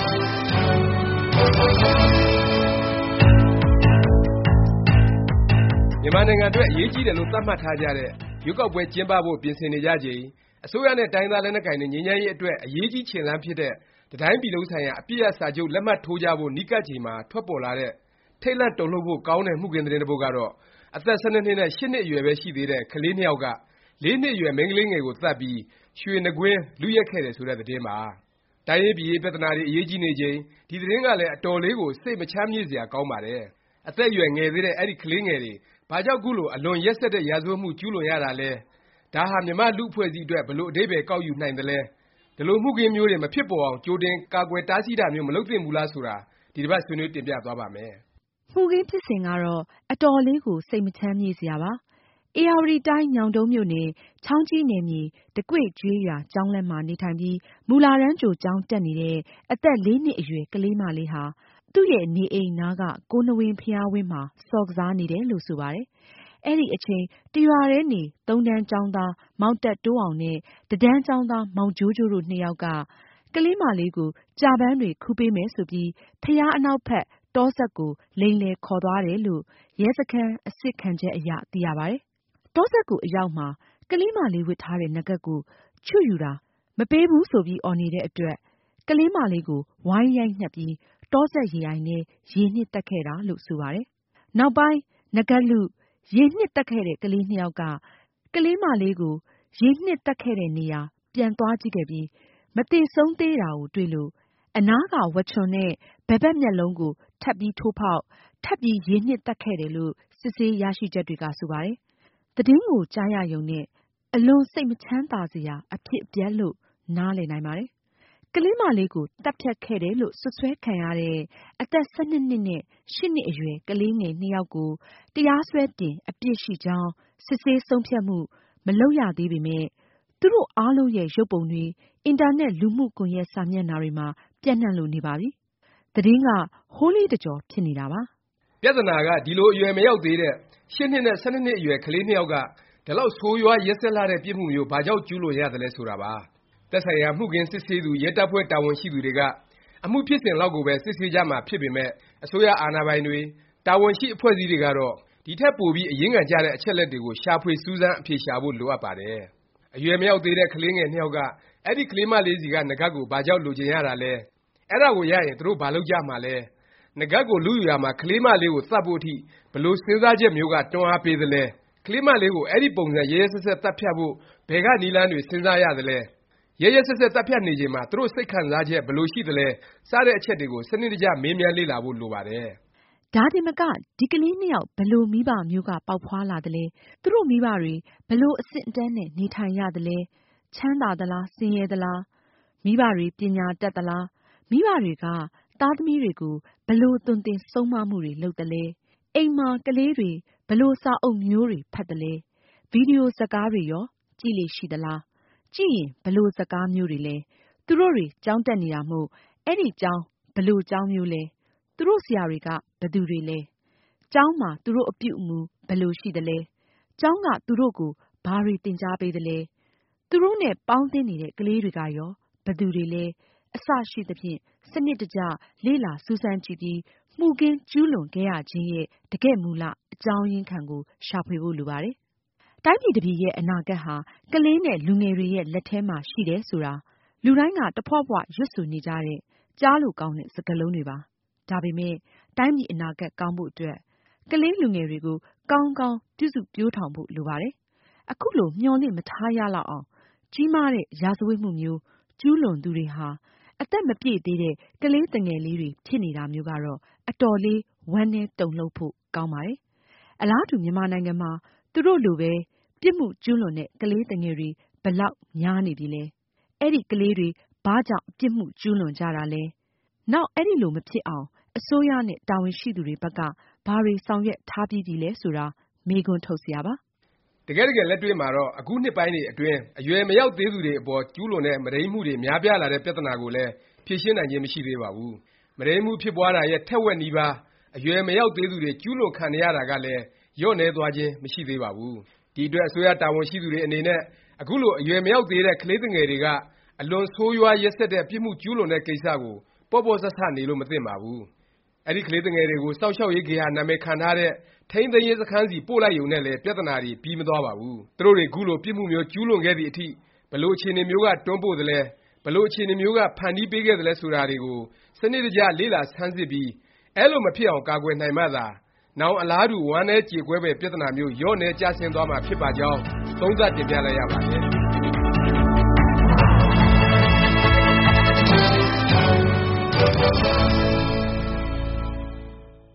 မြန်မာနိုင်ငံအတွက်အရေးကြီးတယ်လို့သတ်မှတ်ထားကြတဲ့ရွေးကောက်ပွဲကျင်းပဖို့ပြင်ဆင်နေကြချိန်အစိုးရနဲ့တိုင်းရင်းသားလက်နက်ကိုင်တွေငြိမ်းချမ်းရေးအတွက်အရေးကြီးခြေလှမ်းဖြစ်တဲ့တစ်တိုင်းပြည်လုံးဆိုင်ရာအပစ်ရပ်စာချုပ်လက်မှတ်ထိုးကြဖို့နီးကပ်ချိန်မှာထွက်ပေါ်လာတဲ့ထိတ်လန့်တုန်လှုပ်ဖို့ကောင်းတဲ့မှုခင်းသတင်းတစ်ပုဒ်ကတော့အသက် 12 နှစ်နဲ့ 8 နှစ်အရွယ်ပဲရှိသေးတဲ့ကလေးနှစ်ယောက်က 4 နှစ်အရွယ်မိန်းကလေးငယ်ကိုသတ်ပြီးရွှေနဂွင်းလုယက်ခဲ့တယ်ဆိုတဲ့သတင်းပါ။တိုင်းရေးပြည်ရေးပြသနာတွေအရေးကြီးနေချိန်ဒီသတင်းကလည်းအတော်လေးကိုစိတ်မချမ်းမြေ့စရာကောင်းပါတယ်။အသက်အရွယ်ငယ်သေးတဲ့အဲ့ဒီကလေးငယ်တွေဘာကြောင့်ခုလိုအလွန်ရက်စက်တဲ့ရာဇဝတ်မှုကျူးလွန်ရတာလဲဒါဟာမြန်မာ့လူ့အဖွဲ့အစည်းအတွက်ဘယ်လိုအဓိပ္ပါယ်ကောက်ယူနိုင်သလဲဒီလိုမှုခင်းမျိုးတွေမဖြစ်ပေါ်အောင်ကြိုတင်ကာကွယ်တားဆီးတာမျိုးမလုပ်သင့်ဘူးလားဆိုတာဒီတစ်ပတ်ဆွေးနွေးတင်ပြသွားပါ့မယ်။မှုခင်းဖြစ်စဉ်ကတော့အတော်လေးကိုစိတ်မချမ်းမြေ့စရာပါ။ဧရာဝတီတိုင်းညောင်တုန်းမြို့နယ်ချောင်းကြီးနယ်မြေတကွေ့ကျေးရွာကျောင်းလမ်းမှာနေထိုင်ပြီးမူလတန်းကြိုကျောင်းတက်နေတဲ့အသက် 4 နှစ်အရွယ်ကလေးမလေးဟာသူ့ရဲ့နေအိမ်နားကကိုနဝင်းဘုရားဝင်းမှာဆော့ကစားနေတယ်လို့ဆိုပါတယ်။အဲ့ဒီအချိန်တရွာထဲနေ 3 တန်းကျောင်းသားမောင်တက်တိုးအောင်နဲ့1 တန်းကျောင်းသားမောင်ဂျိုးဂျိုးတို့ 2 ယောက်ကကလေးမလေးကိုကြာပန်းတွေခူးပေးမယ်ဆိုပြီးဘုရားအနောက်ဘက်တောစပ်ကိုလိမ်လည်ခေါ်သွားတယ်လို့ရဲစခန်းအစစ်ခံချက်အရသိရပါတယ်။တောစပ်ကိုအရောက်မှာကလေးမလေးဝတ်ထားတဲ့နဂတ်ကိုချွတ်ယူတာမပေးဘူးဆိုပြီးအော်နေတဲ့အတွက်ကလေးမလေးကိုဝိုင်းရိုက်နှက်ပြီးတောစပ်ရေအိုင်ထဲရေနှစ်တက်ခဲ့တာလို့ဆိုပါတယ်။နောက်ပိုင်းနဂတ်လုရေနှစ်တက်ခဲ့တဲ့ကလေးနှစ်ယောက်ကကလေးမလေးကိုရေနှစ်တက်ခဲ့တဲ့နေရာပြန်သွားကြည့်ခဲ့ပြီးမသေဆုံးသေးတာကိုတွေ့လို့အနားကဝါချွန်နဲ့ဘယ်ဘက်မျက်လုံးကိုထပ်ပြီးထိုးဖေါက်ထပ်ပြီးရေနှစ်တက်ခဲ့တယ်လို့စစ်ဆေးရရှိချက်တွေကဆိုပါတယ်။သတင်းကိုကြားရယုံနဲ့အလွန်စိတ်မချမ်းသာစရာအဖြစ်အပျက်လို့နားလည်နိုင်ပါတယ်။ကလေးမလေးကိုသတ်ဖြတ်ခဲ့တယ်လို့စွပ်စွဲခံရတဲ့အသက် 12 နှစ်နဲ့ 8 နှစ်အရွယ်ကလေးငယ်2 ယောက်ကိုတရားစွဲတင်အပြစ်ရှိကြောင်းစစ်ဆေးဆုံးဖြတ်မှုမလုပ်ရသေးပေမယ့်သူတို့အားလုံးရဲ့ရုပ်ပုံတွေအင်တာနက်လူမှုကွန်ရက်စာမျက်နှာတွေမှာပြန့်နှံ့လို့နေပါပြီ။သတင်းကဟိုးလေးတကြောဖြစ်နေတာပါ။ပြဿနာကဒီလိုအရွယ်မရောက်သေးတဲ့8 နှစ်နဲ့ 12 နှစ်အရွယ်ကလေး2 ယောက်ကဒီလောက်ဆိုးရွားရက်စက်လှတဲ့ပြစ်မှုမျိုးဘာကြောင့်ကျူးလွန်ရသလဲဆိုတာပါ။သက်ဆိုင်ရာမှုခင်းစစ်ဆေးသူရဲတပ်ဖွဲ့တာဝန်ရှိသူတွေကအမှုဖြစ်စဉ်လောက်ကိုပဲစစ်ဆေးကြမှာဖြစ်ပေမယ့်အစိုးရအာဏာပိုင်တွေတာဝန်ရှိအဖွဲ့အစည်းတွေကတော့ဒီထက်ပိုပြီးအရင်းခံကြတဲ့အချက်အလက်တွေကိုရှာဖွေစူးစမ်းအဖြေရှာဖို့လိုအပ်ပါတယ်။အရွယ်မရောက်သေးတဲ့ကလေးငယ်2 ယောက်ကအဲ့ဒီကလေးမလေးစီကနဂတ်ကိုဘာကြောင့်လိုချင်ရတာလဲအဲ့ဒါကိုရရင်သူတို့ဘာလုပ်ကြမှာလဲနဂတ်ကိုလုယူရာမှာကလေးမလေးကိုသတ်ဖို့အထိဘယ်လိုစဉ်းစားချက်မျိုးကတွန်းအားပေးသလဲကလေးမလေးကိုအဲ့ဒီပုံစံရဲရဲစက်စက်သတ်ဖြတ်ဖို့ဘယ်ကနည်းလမ်းတွေစဉ်းစားရသလဲရဲရဲစက်စက်သတ်ဖြတ်နေချိန်မှာသူတို့စိတ်ခံစားချက်ဘယ်လိုရှိသလဲစတဲ့အချက်တွေကိုစနစ်တကျမေးမြန်းလေ့လာဖို့လိုပါတယ်။ဒါတင်မကဒီကလေး2 ယောက်ဘယ်လိုမိဘမျိုးကပေါက်ဖွားလာသလဲသူတို့မိဘတွေဘယ်လိုအဆင့်အတန်းနဲ့နေထိုင်ရသလဲချမ်းသာသလားဆင်းရဲသလားမိဘတွေပညာတတ်သလားမိဘတွေကသားသမီးတွေကိုဘယ်လိုသွန်သင်ဆုံးမမှုတွေလုပ်သလဲအိမ်မှာကလေးတွေဘယ်လိုစာအုပ်မျိုးတွေဖတ်သလဲဗီဒီယိုဇာတ်ကားတွေရောကြည့်လေ့ရှိသလားကြည့်ရင်ဘယ်လိုဇာတ်ကားမျိုးတွေလဲသူတို့တွေကျောင်းတက်နေတာမို့အဲ့ဒီကျောင်းဘယ်လိုကျောင်းမျိုးလဲသူတို့ဆရာတွေကဘယ်သူတွေလဲကျောင်းမှာသူတို့အပြုအမူဘယ်လိုရှိသလဲကျောင်းကသူတို့ကိုဘာတွေသင်ကြားပေးသလဲသူတို့နဲ့ပေါင်းသင်းနေတဲ့ကလေးတွေကရောဘယ်သူတွေလဲအစရှိသဖြင့်စနစ်တကျလေ့လာစူးစမ်းကြည့်ပြီးမှုခင်းကျူးလွန်ခဲ့ရခြင်းရဲ့တကယ့်မူလအကြောင်းရင်းခံကိုရှာဖွေဖို့လိုပါတယ်။တိုင်းပြည်တစ်ပြည်ရဲ့အနာဂတ်ဟာကလေးနဲ့လူငယ်တွေရဲ့လက်ထဲမှာရှိတယ်ဆိုတာလူတိုင်းကတဖွဖွရွတ်ဆိုနေကြတဲ့ကြားလို့ကောင်းတဲ့စကားလုံးတွေပါ။ဒါပေမဲ့တိုင်းပြည်အနာဂတ်ကောင်းဖို့အတွက်ကလေးလူငယ်တွေကိုကောင်းကောင်းပြုစုပျိုးထောင်ဖို့လိုပါတယ်။အခုလိုမျှော်လင့်မထားရလောက်အောင်ကြီးမားတဲ့ရာဇဝတ်မှုမျိုးကျူးလွန်သူတွေဟာအသက်မပြည့်သေးတဲ့ကလေးသူငယ်လေးတွေဖြစ်နေတာမျိုးကတော့အတော်လေးဝမ်းနည်းတုန်လှုပ်ဖို့ကောင်းပါတယ်။အလားတူမြန်မာနိုင်ငံမှာသူတို့လိုပဲပြစ်မှုကျူးလွန်တဲ့ကလေးသူငယ်တွေဘယ်လောက်များနေပြီလဲ။အဲ့ဒီကလေးတွေဘာကြောင့်ပြစ်မှုကျူးလွန်ကြတာလဲ။နောက်အဲ့ဒီလိုမဖြစ်အောင်အစိုးရနဲ့တာဝန်ရှိသူတွေဘက်ကဘာတွေဆောင်ရွက်ထားပြီးပြီလဲဆိုတာမေးခွန်းထုတ်စရာပါ။တကယ်လက်တွေ့မှာတော့အခုနှစ်ပိုင်းတွေအတွင်းအရွယ်မရောက်သေးသူတွေအပေါ်ကျူးလွန်တဲ့မုဒိမ်းမှုတွေများပြားလာတဲ့ပြဿနာကိုလည်းဖြေရှင်းနိုင်ခြင်းမရှိသေးပါဘူး။မုဒိမ်းမှုဖြစ်ပွားတာရဲ့ထက်ဝက်နီးပါးအရွယ်မရောက်သေးသူတွေကျူးလွန်ခံနေရတာကလည်းလျော့နည်းသွားခြင်းမရှိသေးပါဘူး။ဒီအတွက်အစိုးရတာဝန်ရှိသူတွေအနေနဲ့အခုလိုအရွယ်မရောက်သေးတဲ့ကလေးသူငယ်တွေကအလွန်ဆိုးရွားရက်စက်တဲ့ပြစ်မှုကျူးလွန်တဲ့ကိစ္စကိုပေါ့ပေါ့ဆဆနေလို့မသင့်ပါဘူး။အဲဒီကလေးသူငယ်တွေကိုစောင့်ရှောက်ရေးဂေဟာနာမည်ခံထားတဲ့ထိန်းသိမ်းရေးစခန်းစီပို့လိုက်ရုံနဲ့လည်းပြဿနာတွေပြီးမသွားပါဘူး။သူတို့တွေခုလိုပြစ်မှုမျိုးကျူးလွန်ခဲ့သည့်အထိဘယ်လိုအခြေအနေမျိုးကတွန်းပို့သလဲ၊ဘယ်လိုအခြေအနေမျိုးကဖန်တီးပေးခဲ့သလဲဆိုတာတွေကိုစနစ်တကျလေ့လာဆန်းစစ်ပြီးအဲလိုမဖြစ်အောင်ကာကွယ်နိုင်မှသာနောင်အလားတူဝမ်းနည်းကြေကွဲဖွယ်ပြဿနာမျိုးလျော့နည်းကျဆင်းသွားမှာဖြစ်ပါကြောင်းသုံးသပ်တင်ပြလိုက်ရပါတယ်